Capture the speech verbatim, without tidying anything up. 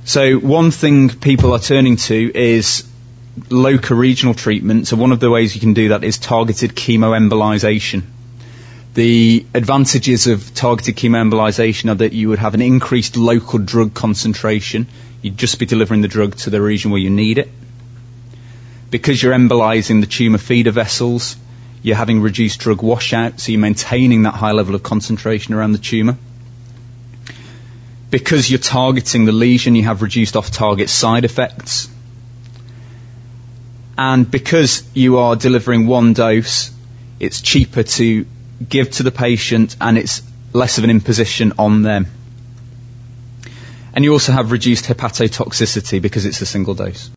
So one thing people are turning to is local regional treatment. So one of the ways you can do that is targeted chemoembolization. The advantages of targeted chemoembolization are that you would have an increased local drug concentration. You'd just be delivering the drug to the region where you need it. Because you're embolizing the tumour feeder vessels, you're having reduced drug washout, so you're maintaining that high level of concentration around the tumour. Because you're targeting the lesion, you have reduced off-target side effects. And because you are delivering one dose, it's cheaper to give to the patient and it's less of an imposition on them. And you also have reduced hepatotoxicity because it's a single dose.